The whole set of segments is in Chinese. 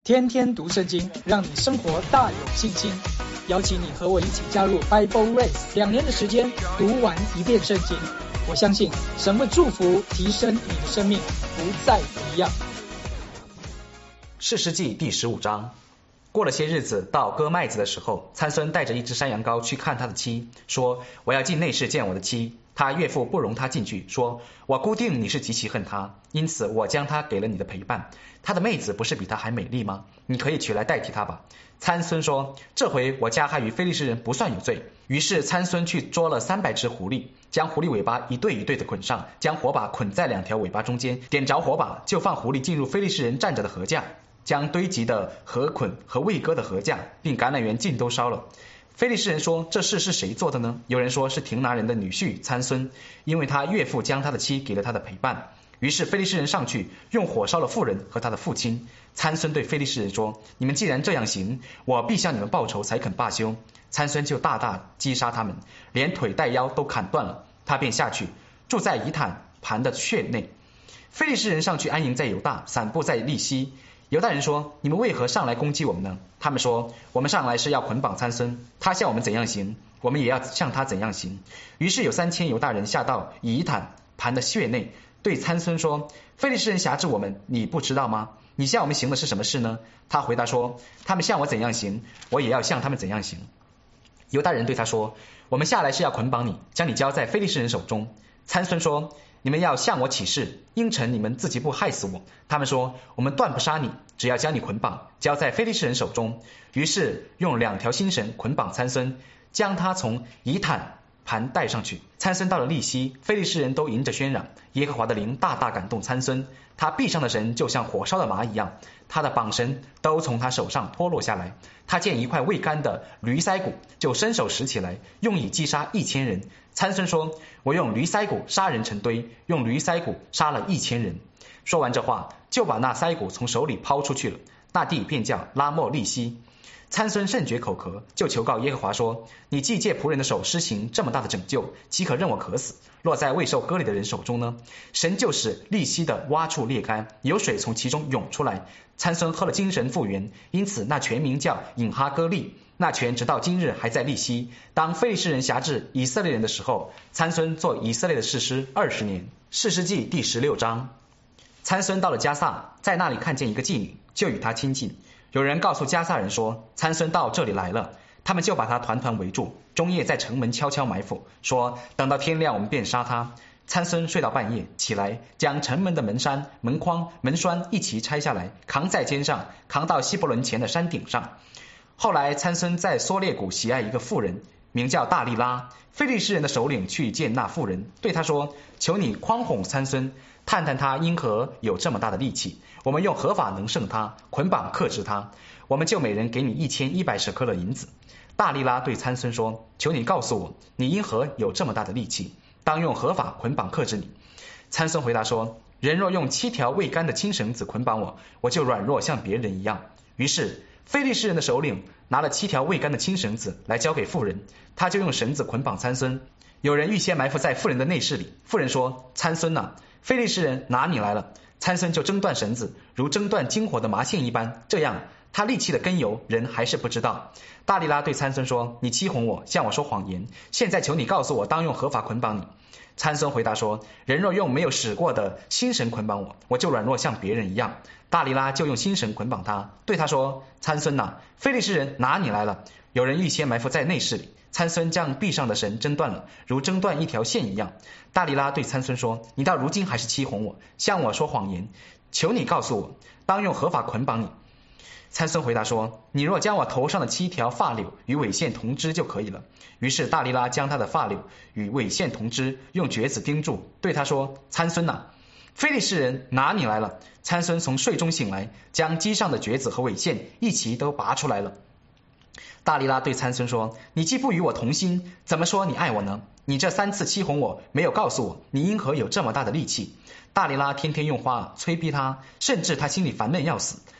天天读圣经，让你生活大有信心。邀请你和我一起加入 Bible Race， 2年的时间读完一遍圣经。我相信神会祝福提升你的生命，不再一样。 士师记第15章。过了些日子，到割麦子的时候，参孙带着一只山羊羔去看他的妻，说：我要进内室见我的妻。他岳父不容他进去，说：我估定你是极其恨他，因此我将他给了你的陪伴。他的妹子不是比他还美丽吗？你可以取来代替他吧。参孙说：这回我加害于非利士人不算有罪。于是参孙去捉了300只狐狸，将狐狸尾巴一对一对的捆上，将火把捆在2条尾巴中间，点着火把，就放狐狸进入非利士人站着的禾架，将堆积的禾捆和未割的禾架并橄榄园尽都烧了。非利士人说：这事是谁做的呢？有人说是亭拿人的女婿参孙，因为他岳父将他的妻给了他的陪伴。于是非利士人上去，用火烧了妇人和他的父亲。参孙对非利士人说：你们既然这样行，我必向你们报仇，才肯罢休。参孙就大大击杀他们，连腿带腰都砍断了。他便下去住在以坦盘的穴内。非利士人上去安营在犹大，散布在利希。犹大人说：你们为何上来攻击我们呢？他们说：我们上来是要捆绑参孙，他向我们怎样行，我们也要向他怎样行。于是有3000犹大人下到以坦盘的穴内，对参孙说：非利士人辖制我们，你不知道吗？你向我们行的是什么事呢？他回答说：他们向我怎样行，我也要向他们怎样行。犹大人对他说：我们下来是要捆绑你，将你交在非利士人手中。参孙说：你们要向我起誓，应承你们自己不害死我。他们说：我们断不杀你，只要将你捆绑，交在非利士人手中。于是用2条新绳捆绑参孙，将他从以坦盘带上去。参孙到了利希，非利士人都迎着喧嚷。耶和华的灵大大感动参孙，他臂上的绳就像火烧的麻一样，他的绑绳都从他手上脱落下来。他见一块未干的驴腮骨，就伸手拾起来，用以击杀1000人。参孙说：我用驴腮骨杀人成堆，用驴腮骨杀了1000人。说完这话，就把那腮骨从手里抛出去了。那地便叫拉莫利希。参孙甚觉口渴，就求告耶和华说：你既借仆人的手施行这么大的拯救，岂可任我渴死，落在未受割礼的人手中呢？神就使利希的洼处裂开，有水从其中涌出来。参孙喝了精神复原，因此那泉名叫隐哈歌利。那泉直到今日还在利希。当非利士人辖制以色列人的时候，参孙做以色列的士师20年。士师记第16章。参孙到了迦萨，在那里看见一个妓女，就与她亲近。有人告诉迦萨人说：参孙到这里来了。他们就把他团团围住，终夜在城门悄悄埋伏，说：等到天亮我们便杀他。参孙睡到半夜，起来将城门的门閂、门框、门栓一齐拆下来，扛在肩上，扛到希伯伦前的山顶上。后来参孙在梭列谷喜爱一个妇人，名叫大利拉。非利士人的首领去见那妇人，对他说：求你宽哄参孙，探探他因何有这么大的力气，我们用合法能胜他，捆绑克制他，我们就每人给你1100舍客勒银子。大利拉对参孙说：求你告诉我，你因何有这么大的力气，当用合法捆绑克制你。参孙回答说：人若用7条未干的青绳子捆绑我，我就软弱像别人一样。于是非利士人的首领拿了7条未干的青绳子来交给妇人，他就用绳子捆绑参孙。有人预先埋伏在妇人的内室里，妇人说：参孙啊，非利士人拿你来了。参孙就挣断绳子，如挣断金火的麻线一般，这样他力气的根由人还是不知道。大利拉对参孙说：你欺哄我，向我说谎言，现在求你告诉我，当用合法捆绑你。参孙回答说：人若用没有使过的新绳捆绑我，我就软弱像别人一样。大利拉就用新绳捆绑他，对他说：参孙啊，非利士人拿你来了。有人预先埋伏在内室里，参孙将臂上的绳挣断了，如挣断一条线一样。大利拉对参孙说：你到如今还是欺哄我，向我说谎言，求你告诉我，当用合法捆绑你。参孙回答说：你若将我头上的7条发绺与尾线同织就可以了。于是大利拉将他的发绺与尾线同织，用橛子钉住，对他说：参孙啊，非利士人拿你来了。参孙从睡中醒来，将机上的橛子和尾线一齐都拔出来了。大利拉对参孙说：你既不与我同心，怎么说你爱我呢？你这3次欺哄我，没有告诉我你因何有这么大的力气。大利拉天天用话催逼他，甚至他心里烦闷要死。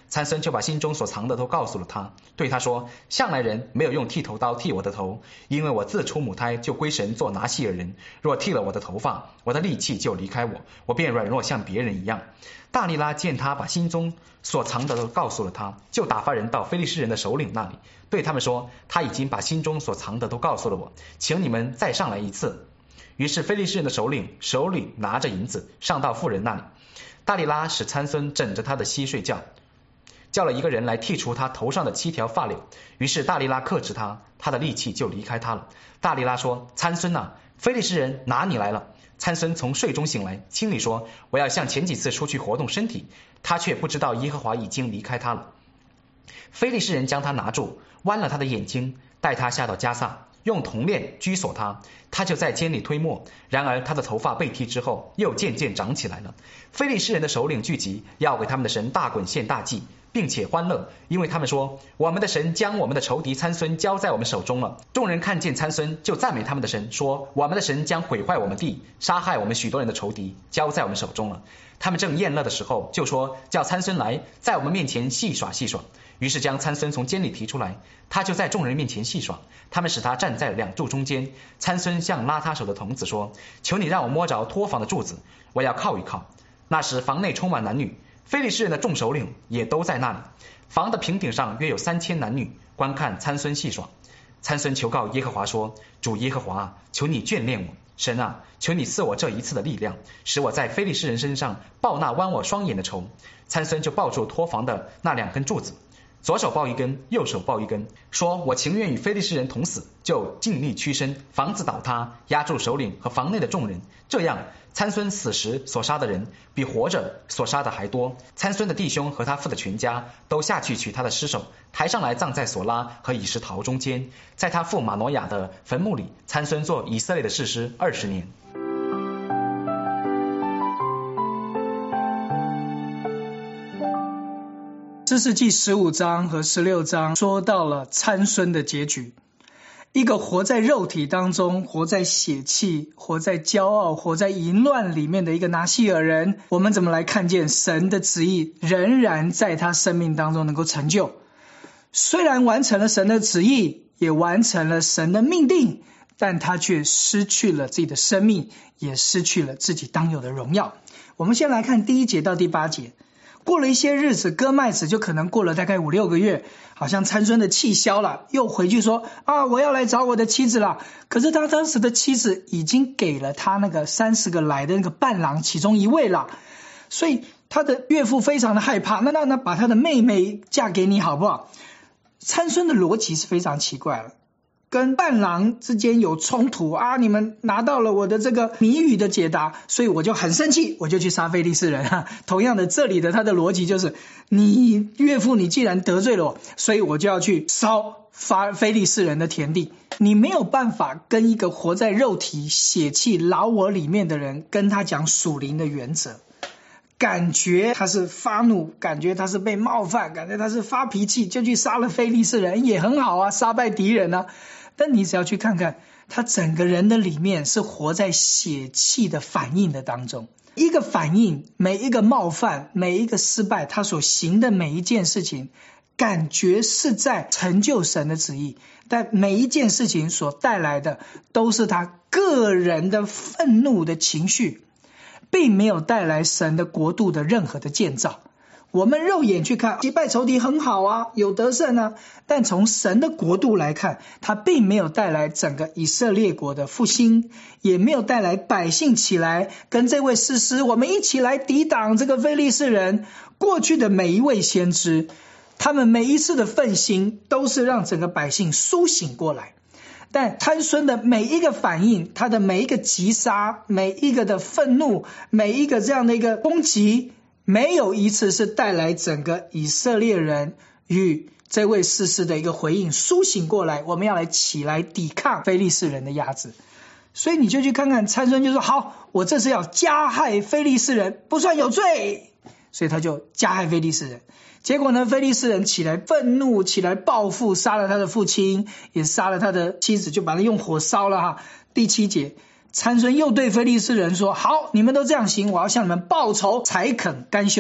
参孙就把心中所藏的都告诉了他，对他说，向来人没有用剃头刀剃我的头，因为我自出母胎就归神做拿细耳人，若剃了我的头发，我的力气就离开我，我便软弱像别人一样。大利拉见他把心中所藏的都告诉了他，就打发人到非利士人的首领那里，对他们说，他已经把心中所藏的都告诉了我，请你们再上来一次。于是非利士人的首领拿着银子上到妇人那里，大利拉使参孙枕着他的膝睡觉，叫了一个人来剔除他头上的7条发绺。于是大利拉克制他，他的力气就离开他了。大利拉说，参孙啊，非利士人拿你来了。参孙从睡中醒来，心里说，我要像前几次出去活动身体，他却不知道耶和华已经离开他了。非利士人将他拿住，剜了他的眼睛，带他下到迦萨，用铜链拘锁他，他就在监里推磨。然而他的头发被剃之后，又渐渐长起来了。非利士人的首领聚集，要给他们的神大袞献大祭，并且欢乐，因为他们说，我们的神将我们的仇敌参孙交在我们手中了。众人看见参孙，就赞美他们的神，说，我们的神将毁坏我们地，杀害我们许多人的仇敌，交在我们手中了。他们正宴乐的时候，就说，叫参孙来，在我们面前戏耍戏耍。于是将参孙从监里提出来，他就在众人面前戏耍。他们使他站在2柱中间。参孙向拉他手的童子说，求你让我摸着托房的柱子，我要靠一靠。那时房内充满男女，非利士人的众首领也都在那里。房的平顶上约有3000男女，观看参孙戏耍。参孙求告耶和华说，主耶和华，求你眷恋我，神啊，求你赐我这一次的力量，使我在非利士人身上报那剜我双眼的仇。参孙就抱住托房的那2根柱子，左手抱一根，右手抱一根，说，我情愿与非利士人同死，就尽力屈身，房子倒塌，压住首领和房内的众人。这样参孙死时所杀的人比活着所杀的还多。参孙的弟兄和他父的全家都下去取他的尸首，抬上来葬在索拉和以实陶中间，在他父马挪亚的坟墓里。参孙做以色列的士师20年。 士师记15章和16章说到了参孙的结局，一个活在肉体当中，活在血气，活在骄傲，活在淫乱里面的一个拿细耳人，我们怎么来看见神的旨意仍然在他生命当中能够成就？虽然完成了神的旨意，也完成了神的命定，但他却失去了自己的生命，也失去了自己当有的荣耀。我们先来看第1节到第8节。过了一些日子，割麦子就可能过了大概5-6个月，好像参孙的气消了，又回去说，我要来找我的妻子了。可是他当时的妻子已经给了他那个30个来的那个伴郎其中一位了，所以他的岳父非常的害怕，那把他的妹妹嫁给你好不好？参孙的逻辑是非常奇怪了，跟伴郎之间有冲突你们拿到了我的这个谜语的解答，所以我就很生气，我就去杀非利士人同样的，这里的他的逻辑就是，你岳父你既然得罪了我，所以我就要去烧非利士人的田地。你没有办法跟一个活在肉体血气老我里面的人跟他讲属灵的原则，感觉他是发怒，感觉他是被冒犯，感觉他是发脾气，就去杀了非利士人，也很好啊，杀败敌人啊。但你只要去看看他整个人的里面是活在血气的反应的当中，一个反应，每一个冒犯，每一个失败，他所行的每一件事情感觉是在成就神的旨意，但每一件事情所带来的都是他个人的愤怒的情绪，并没有带来神的国度的任何的建造。我们肉眼去看击败仇敌很好啊，有得胜啊，但从神的国度来看，他并没有带来整个以色列国的复兴，也没有带来百姓起来跟这位士师我们一起来抵挡这个非利士人。过去的每一位先知，他们每一次的奋心都是让整个百姓苏醒过来，但参孙的每一个反应，他的每一个击杀，每一个的愤怒，每一个这样的一个攻击，没有一次是带来整个以色列人与这位士师的一个回应苏醒过来，我们要来起来抵抗非利士人的压制。所以你就去看看参孙就说，好，我这是要加害非利士人，不算有罪，所以他就加害非利士人。结果呢，非利士人起来愤怒，起来报复，杀了他的父亲，也杀了他的妻子，就把他用火烧了第7节，参孙又对非利士人说，好，你们都这样行，我要向你们报仇，才肯甘休。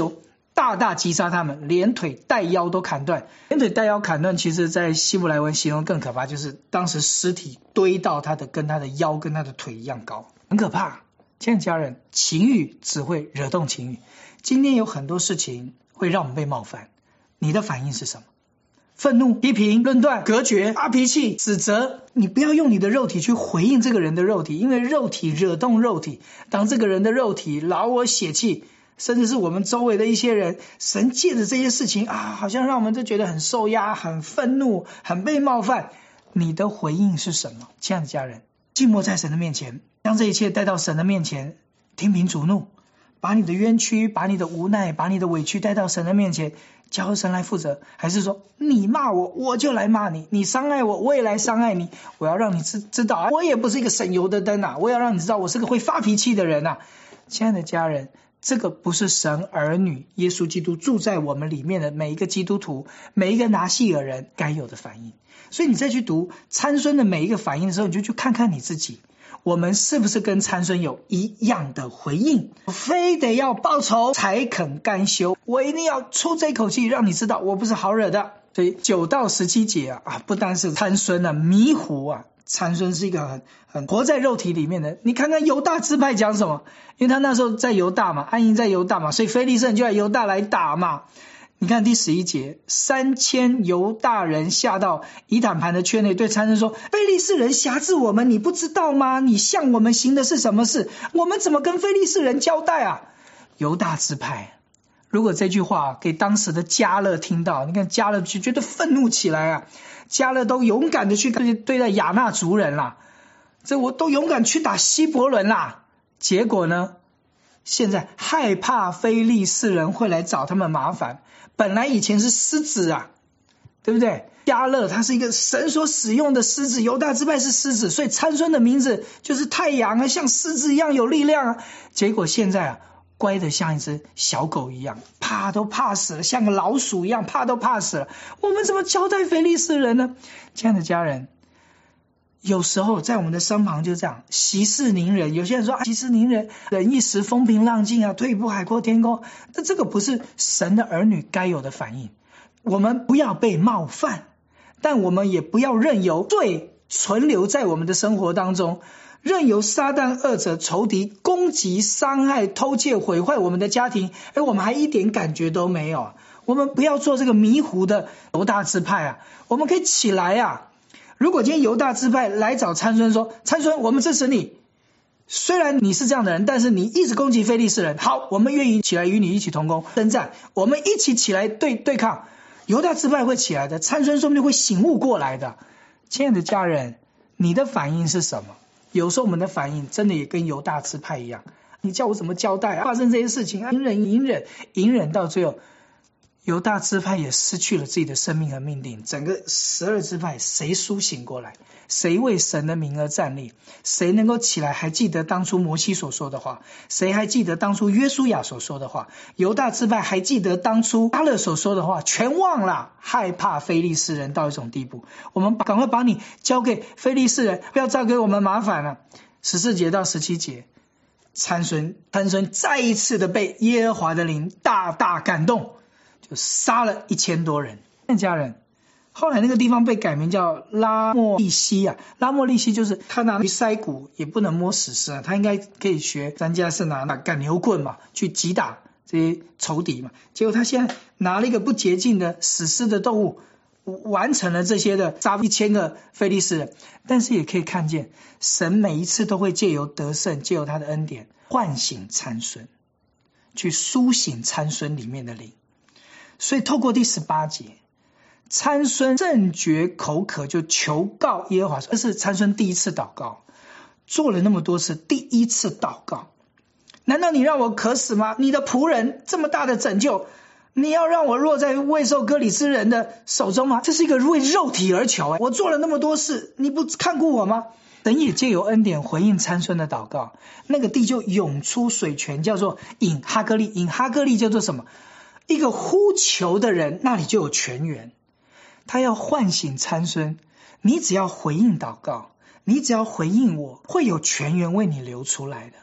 大大击杀他们，连腿带腰都砍断。连腿带腰砍断，其实在希伯来文形容更可怕，就是当时尸体堆到跟他的腰跟他的腿一样高，很可怕。亲爱的家人，情欲只会惹动情欲。今天有很多事情会让我们被冒犯，你的反应是什么？愤怒、批评、论断、隔绝、发脾气、指责。你不要用你的肉体去回应这个人的肉体，因为肉体惹动肉体。当这个人的肉体劳我血气，甚至是我们周围的一些人，神借着这些事情好像让我们都觉得很受压、很愤怒、很被冒犯。你的回应是什么？亲爱的家人，静默在神的面前，将这一切带到神的面前，听凭主怒，把你的冤屈、把你的无奈、把你的委屈带到神的面前，交神来负责。还是说你骂我，我就来骂你，你伤害我，我也来伤害你。我要让你知道我也不是一个省油的灯我要让你知道我是个会发脾气的人亲爱的家人，这个不是神儿女耶稣基督住在我们里面的每一个基督徒，每一个拿细耳人该有的反应。所以你再去读参孙的每一个反应的时候，你就去看看你自己，我们是不是跟参孙有一样的回应？非得要报仇才肯甘休，我一定要出这口气，让你知道我不是好惹的。所以9到17节不单是参孙迷糊参孙是一个很活在肉体里面的。你看看犹大支派讲什么，因为他那时候在犹大嘛，安营在犹大嘛，所以非利士人就来犹大来打嘛。你看第11节，3000犹大人下到以坦盘的圈内，对参孙说，非利士人辖制我们，你不知道吗？你向我们行的是什么事？我们怎么跟非利士人交代犹大支派，如果这句话给当时的迦勒听到，你看迦勒就觉得愤怒起来迦勒都勇敢的去对待亚衲族人这我都勇敢去打希伯伦结果呢，现在害怕非利士人会来找他们麻烦。本来以前是狮子对不对？迦勒他是一个神所使用的狮子，犹大支派是狮子，所以参孙的名字就是太阳像狮子一样有力量结果现在乖得像一只小狗一样，怕都怕死了，像个老鼠一样，怕都怕死了。我们怎么交代非利士人呢？亲爱的家人，有时候在我们的身旁就这样，息事宁人。有些人说息事宁人，忍一时风平浪静退一步海阔天空。这个不是神的儿女该有的反应。我们不要被冒犯，但我们也不要任由罪存留在我们的生活当中，任由撒旦恶者仇敌攻击、伤害、偷窃、毁坏我们的家庭，而我们还一点感觉都没有。我们不要做这个迷糊的犹大支派我们可以起来如果今天犹大支派来找参孙说，参孙我们支持你，虽然你是这样的人，但是你一直攻击非利士人，好，我们愿意起来与你一起同工征战，我们一起起来对抗。犹大支派会起来的，参孙说不定会醒悟过来的。亲爱的家人，你的反应是什么？有时候我们的反应真的也跟犹大支派一样，你叫我怎么交代发生这些事情隐忍到最后，犹大支派也失去了自己的生命和命定。整个12支派谁苏醒过来？谁为神的名而站立？谁能够起来还记得当初摩西所说的话？谁还记得当初约书亚所说的话？犹大支派还记得当初迦勒所说的话？全忘了，害怕非利士人到一种地步。我们赶快把你交给非利士人，不要再给我们麻烦了。14节到17节，参孙再一次的被耶和华的灵大大感动，就杀了1000多人。家人，后来那个地方被改名叫拉莫利西拉莫利西就是他拿鱼筛骨也不能摸死尸他应该可以学咱家是拿赶牛棍嘛，去击打这些仇敌嘛。结果他现在拿了一个不洁净的死尸的动物，完成了这些的杀1000个非利士人。但是也可以看见神每一次都会借由得胜，借由他的恩典唤醒参孙，去苏醒参孙里面的灵。所以透过第18节，参孙正觉口渴，就求告耶和华。这是参孙第一次祷告，做了那么多次，第一次祷告。难道你让我渴死吗？你的仆人这么大的拯救，你要让我落在未受割礼之人的手中吗？这是一个为肉体而求我做了那么多事，你不看顾我吗？神也借由恩典回应参孙的祷告，那个地就涌出水泉，叫做隐哈歌利。隐哈歌利叫做什么？一个呼求的人那里就有泉源。他要唤醒参孙，你只要回应祷告，你只要回应我，会有泉源为你流出来的。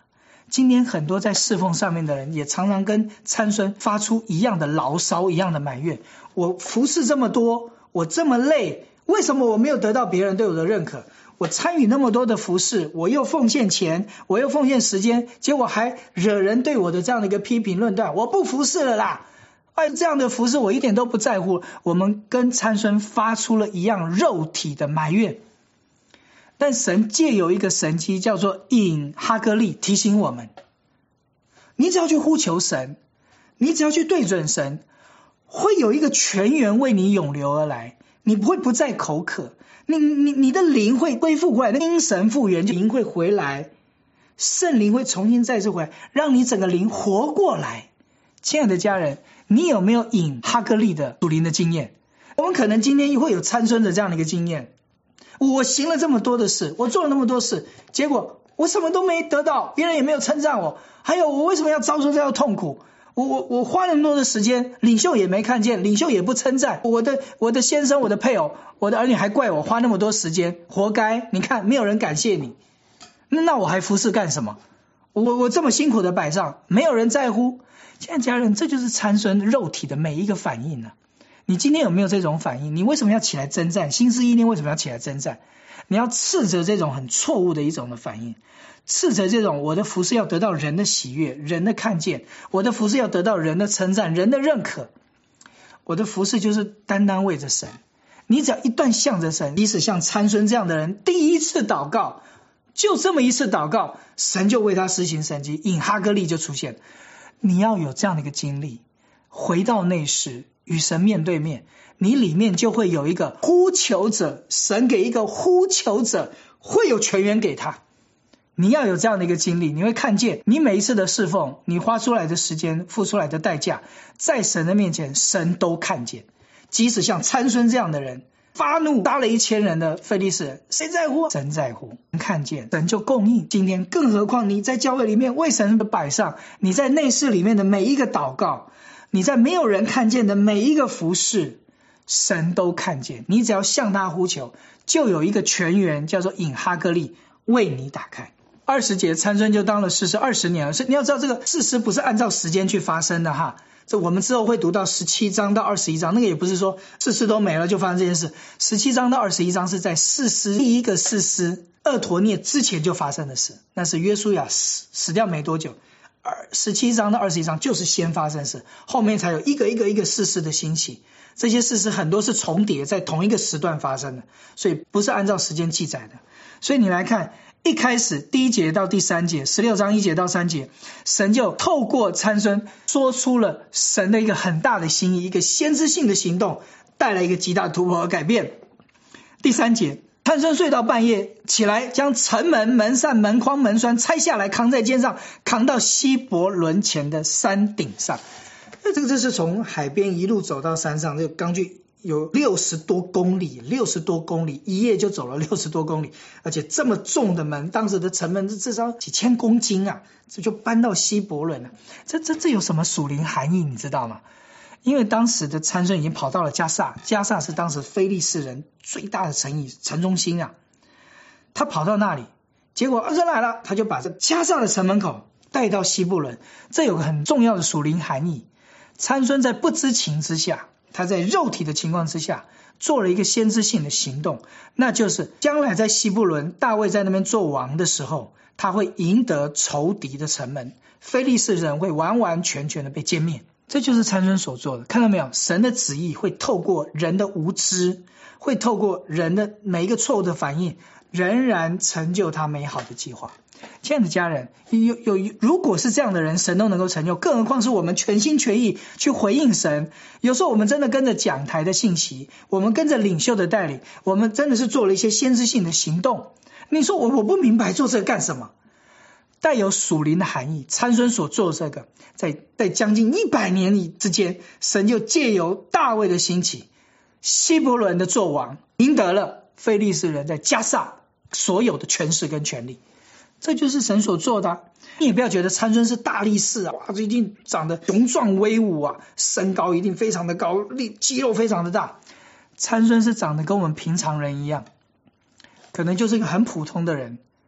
今天很多在侍奉上面的人也常常跟参孙发出一样的牢骚，一样的埋怨。我服侍这么多，我这么累，为什么我没有得到别人对我的认可？我参与那么多的服侍，我又奉献钱，我又奉献时间，结果还惹人对我的这样的一个批评论断，我不服侍了啦。这样的服侍我一点都不在乎。我们跟参孙发出了一样肉体的埋怨。但神借有一个神迹叫做引哈歌利，提醒我们，你只要去呼求神，你只要去对准神，会有一个泉源为你涌流而来，你不会不再口渴，你的灵会恢复回来，精神复原，灵会回来，圣灵会重新再次回来，让你整个灵活过来。亲爱的家人，你有没有引哈歌利的属灵的经验？我们可能今天会有参孙的这样的一个经验，我行了这么多的事，我做了那么多事，结果我什么都没得到，别人也没有称赞我，还有我为什么要遭受这样痛苦？我花那么多的时间，领袖也没看见，领袖也不称赞我的先生，我的配偶，我的儿女还怪我花那么多时间，活该！你看没有人感谢你，那我还服侍干什么？我这么辛苦的摆上，没有人在乎。亲爱的家人，这就是参孙肉体的每一个反应啊。你今天有没有这种反应？你为什么要起来征战？心思意念为什么要起来征战？你要斥责这种很错误的一种的反应，斥责这种我的服事要得到人的喜悦，人的看见，我的服事要得到人的称赞，人的认可。我的服事就是单单为着神。你只要一段向着神，即使像参孙这样的人，第一次祷告，就这么一次祷告，神就为他施行神迹，引哈歌利就出现了。你要有这样的一个经历，回到内室与神面对面，你里面就会有一个呼求者，神给一个呼求者，会有泉源给他。你要有这样的一个经历，你会看见你每一次的侍奉，你花出来的时间，付出来的代价，在神的面前神都看见。即使像参孙这样的人发怒杀了1000人的非利士人，谁在乎？神在乎，看见神就供应。今天更何况你在教会里面为神摆上，你在内室里面的每一个祷告，你在没有人看见的每一个服事，神都看见。你只要向他呼求，就有一个泉源叫做引哈歌利为你打开。20节，参孙就当了士师20年了。你要知道这个士师不是按照时间去发生的哈，这我们之后会读到17章到21章，那个也不是说士师都没了就发生这件事。17章到21章是在士师第一个士师俄陀聶之前就发生的事，那是约书亚死掉没多久。17章到21章就是先发生事，后面才有一个士师的兴起。这些士师很多是重叠在同一个时段发生的，所以不是按照时间记载的。所以你来看一开始第1节到第3节，16章1节到3节，神就透过参孙说出了神的一个很大的心意，一个先知性的行动，带来一个极大的突破和改变。第3节，参孙睡到半夜起来，将城门、门扇、门框、门栓拆下来，扛在肩上，扛到希伯伦前的山顶上。这是从海边一路走到山上，这个钢锯有60多公里，一夜就走了60多公里，而且这么重的门，当时的城门至少几千公斤啊，这就搬到希伯伦了。这有什么属灵含义你知道吗？因为当时的参孙已经跑到了加萨，加萨是当时非利士人最大的城中心啊，他跑到那里，结果人来了，他就把这加萨的城门口带到希伯伦。这有个很重要的属灵含义，参孙在不知情之下，他在肉体的情况之下做了一个先知性的行动，那就是将来在希伯伦大卫在那边做王的时候，他会赢得仇敌的城门，非利士人会完完全全的被歼灭。这就是参孙所做的，看到没有？神的旨意会透过人的无知，会透过人的每一个错误的反应，仍然成就他美好的计划。亲爱的家人，如果是这样的人，神都能够成就，更何况是我们全心全意去回应神。有时候我们真的跟着讲台的信息，我们跟着领袖的带领，我们真的是做了一些先知性的行动。你说我不明白做这个干什么？带有属灵的含义。参孙所做的这个，在将近100年之间，神就借由大卫的兴起，希伯伦的作王，赢得了非利士人在加萨所有的权势跟权力。这就是神所做的啊。你也不要觉得参孙是大力士啊，哇，这一定长得雄壮威武啊，身高一定非常的高，肌肉非常的大。参孙是长得跟我们平常人一样，可能就是一个很普通的人，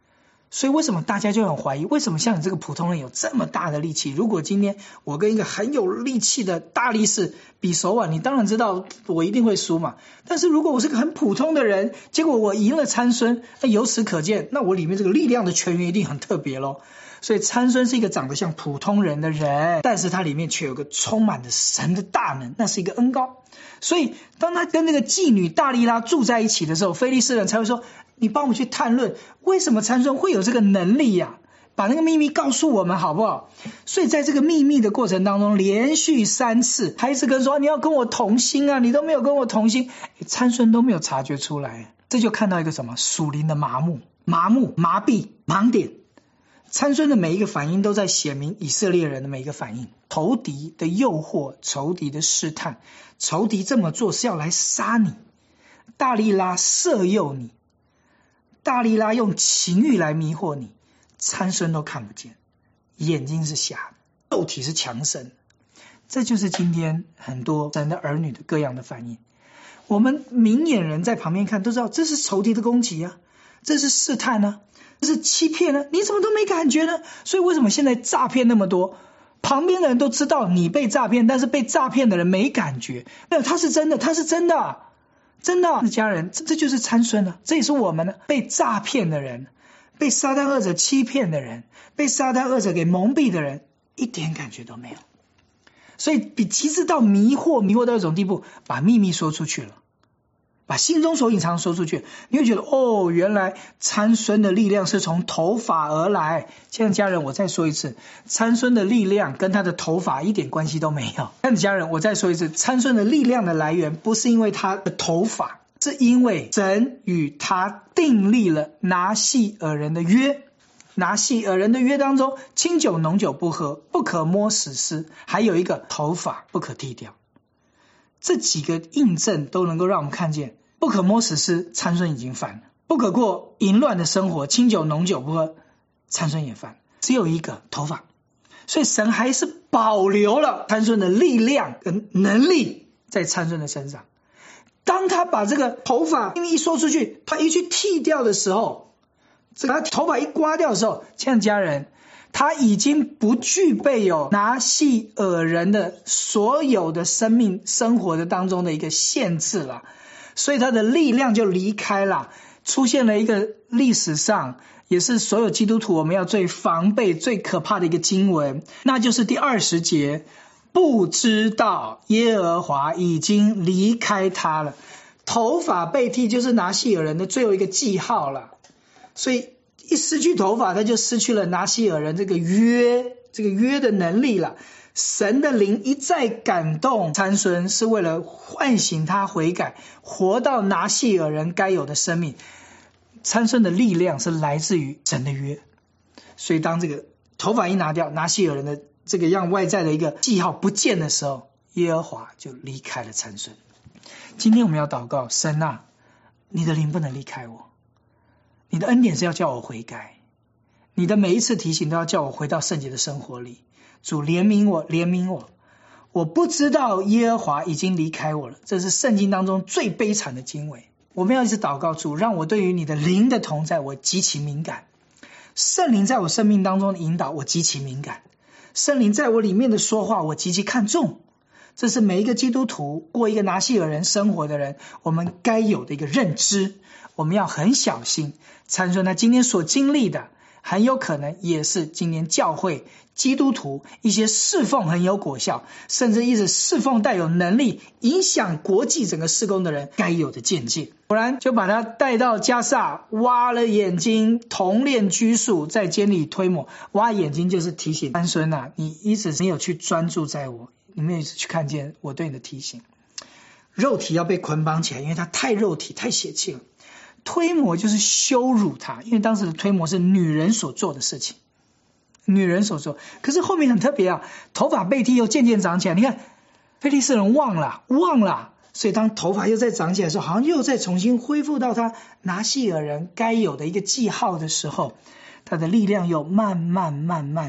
所以为什么大家就很怀疑，为什么像你这个普通人有这么大的力气？如果今天我跟一个很有力气的大力士比手腕，你当然知道我一定会输嘛。但是如果我是个很普通的人，结果我赢了参孙，那由此可见，那我里面这个力量的泉源一定很特别咯。所以参孙是一个长得像普通人的人，但是他里面却有个充满着神的大能，那是一个恩膏。所以当他跟那个妓女大利拉住在一起的时候，非利士人才会说，你帮我们去探论为什么参孙会有这个能力呀，把那个秘密告诉我们好不好？所以在这个秘密的过程当中，连续3次还是跟说，你要跟我同心啊，你都没有跟我同心，参孙都没有察觉出来。这就看到一个什么属灵的麻木、麻痹、盲点。参孙的每一个反应都在显明以色列人的每一个反应，仇敌的诱惑，仇敌的试探，仇敌这么做是要来杀你，大利拉色诱你，大利拉用情欲来迷惑你，参孙都看不见，眼睛是瞎的，肉体是强盛。这就是今天很多神的儿女的各样的反应。我们明眼人在旁边看都知道，这是仇敌的攻击啊，这是试探啊，这是欺骗啊，你怎么都没感觉呢？所以为什么现在诈骗那么多？旁边的人都知道你被诈骗，但是被诈骗的人没感觉。没有，他是真的，他是真的，真的。家人，这就是参孙啊，这也是我们呢，被诈骗的人，被撒旦恶者欺骗的人，被撒旦恶者给蒙蔽的人，一点感觉都没有。所以比极致到迷惑到一种地步，把秘密说出去了，把心中所隐藏说出去，你会觉得哦，原来参孙的力量是从头发而来。亲爱的家人，我再说一次，参孙的力量跟他的头发一点关系都没有。亲爱的家人，我再说一次，参孙的力量的来源不是因为他的头发，是因为神与他订立了拿细耳人的约。拿细耳人的约当中，清酒浓酒不喝，不可摸死尸，还有一个头发不可剃掉。这几个印证都能够让我们看见，不可摸死尸，参孙已经犯了；不可过淫乱的生活，清酒浓酒不喝，参孙也犯了。只有一个头发，所以神还是保留了参孙的力量跟能力在参孙的身上。当他把这个头发因为一说出去，他一去剃掉的时候，这个头发一刮掉的时候，亲爱的家人，他已经不具备有拿细耳人的所有的生命生活的当中的一个限制了，所以他的力量就离开了。出现了一个历史上也是所有基督徒我们要最防备最可怕的一个经文，那就是第20节，不知道耶和华已经离开他了。头发被剃就是拿细耳人的最后一个记号了，所以一失去头发，他就失去了拿细耳人这个约的能力了。神的灵一再感动参孙，是为了唤醒他悔改，活到拿细耳人该有的生命。参孙的力量是来自于神的约，所以当这个头发一拿掉，拿细耳人的这个样外在的一个记号不见的时候，耶和华就离开了参孙。今天我们要祷告，神啊，你的灵不能离开我，你的恩典是要叫我悔改，你的每一次提醒都要叫我回到圣洁的生活里。主怜悯我，怜悯我，我不知道耶和华已经离开我了。这是圣经当中最悲惨的经文。我们要一直祷告，主让我对于你的灵的同在我极其敏感，圣灵在我生命当中的引导我极其敏感，圣灵在我里面的说话我极其看重。这是每一个基督徒过一个拿细耳人生活的人我们该有的一个认知。我们要很小心，参孙他今天所经历的很有可能也是今年教会基督徒一些侍奉很有果效，甚至一直侍奉带有能力影响国际整个事工的人该有的见解。不然就把他带到迦萨，挖了眼睛，铜链拘束，在监里推磨。挖眼睛就是提醒参孙啊，你一直没有去专注在我，你没有去看见我对你的提醒。肉体要被捆绑起来，因为他太肉体太血气了。推磨就是羞辱他，因为当时的推磨是女人所做的事情，女人所做。可是后面很特别啊，头发被剃又渐渐长起来。你看非利士人忘了，所以当头发又再长起来的时候，好像又再重新恢复到他拿细耳人该有的一个记号的时候，他的力量又慢慢的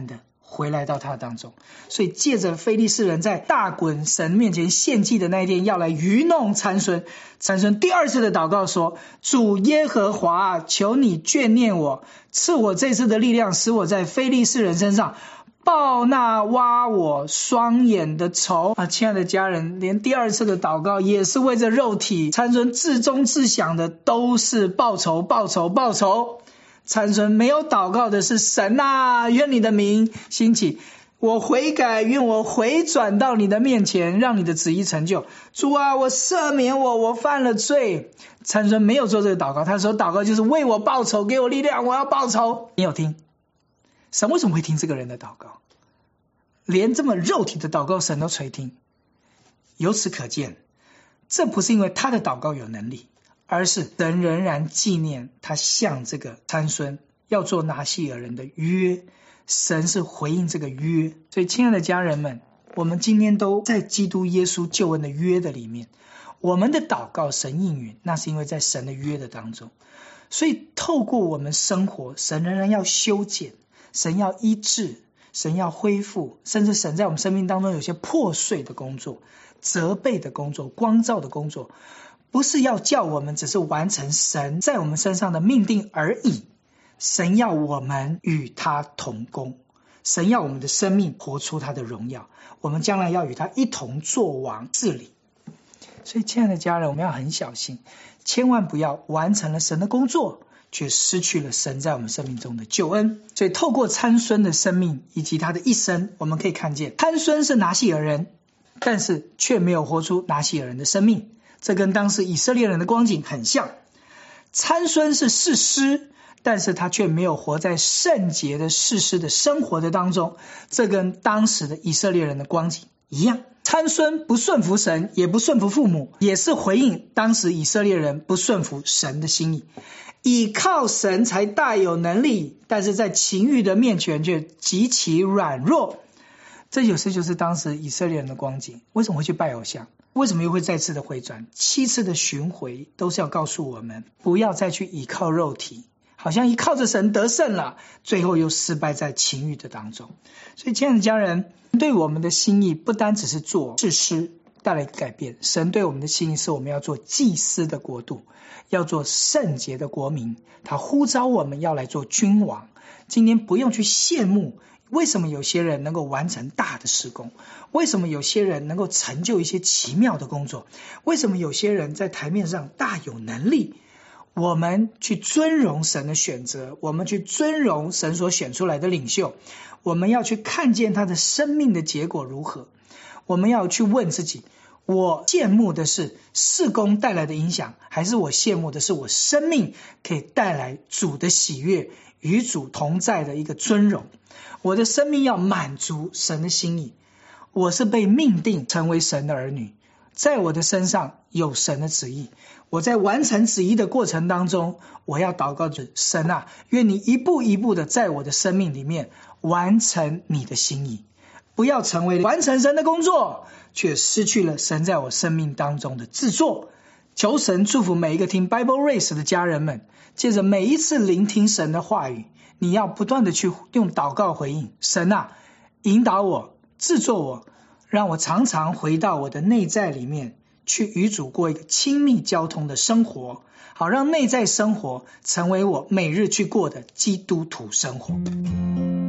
回来到他当中。所以借着非利士人在大滚神面前献祭的那一天，要来愚弄参孙。参孙第二次的祷告说，主耶和华，求你眷念我，赐我这次的力量，使我在非利士人身上报那挖我双眼的仇亲爱的家人，连第二次的祷告也是为着肉体。参孙至忠至想的都是报仇报仇报仇。参孙没有祷告的是，神愿你的名兴起，我悔改，愿我回转到你的面前，让你的旨意成就。主我赦免我犯了罪。参孙没有做这个祷告，他说祷告就是为我报仇，给我力量，我要报仇。你有听神为什么会听这个人的祷告？连这么肉体的祷告神都垂听。由此可见，这不是因为他的祷告有能力，而是神仍然纪念他向这个参孙要做拿细耳人的约，神是回应这个约。所以亲爱的家人们，我们今天都在基督耶稣救恩的约的里面，我们的祷告神应允，那是因为在神的约的当中。所以透过我们生活，神仍然要修剪，神要医治，神要恢复，甚至神在我们生命当中有些破碎的工作，责备的工作，光照的工作，不是要叫我们只是完成神在我们身上的命定而已，神要我们与他同工，神要我们的生命活出他的荣耀，我们将来要与他一同作王治理。所以亲爱的家人，我们要很小心，千万不要完成了神的工作，却失去了神在我们生命中的救恩。所以透过参孙的生命以及他的一生，我们可以看见参孙是拿细耳人，但是却没有活出拿细耳人的生命，这跟当时以色列人的光景很像。参孙是士师，但是他却没有活在圣洁的士师的生活的当中，这跟当时的以色列人的光景一样。参孙不顺服神，也不顺服父母，也是回应当时以色列人不顺服神的心意。倚靠神才大有能力，但是在情欲的面前却极其软弱。这有时就是当时以色列人的光景。为什么会去拜偶像？为什么又会再次的回转？7次的巡回都是要告诉我们，不要再去倚靠肉体，好像依靠着神得胜了，最后又失败在情欲的当中。所以亲爱的家人，对我们的心意不单只是做士师带来改变，神对我们的心意是我们要做祭司的国度，要做圣洁的国民，他呼召我们要来做君王。今天不用去羡慕为什么有些人能够完成大的事工，为什么有些人能够成就一些奇妙的工作，为什么有些人在台面上大有能力。我们去尊荣神的选择，我们去尊荣神所选出来的领袖，我们要去看见他的生命的结果如何。我们要去问自己，我羡慕的是事工带来的影响，还是我羡慕的是我生命可以带来主的喜悦，与主同在的一个尊荣。我的生命要满足神的心意，我是被命定成为神的儿女，在我的身上有神的旨意，我在完成旨意的过程当中，我要祷告着神愿你一步一步的在我的生命里面完成你的心意，不要成为完成神的工作却失去了神在我生命当中的制作。求神祝福每一个听 Bible Race 的家人们，借着每一次聆听神的话语，你要不断的去用祷告回应神引导我，制作我，让我常常回到我的内在里面，去与主过一个亲密交通的生活，好让内在生活成为我每日去过的基督徒生活。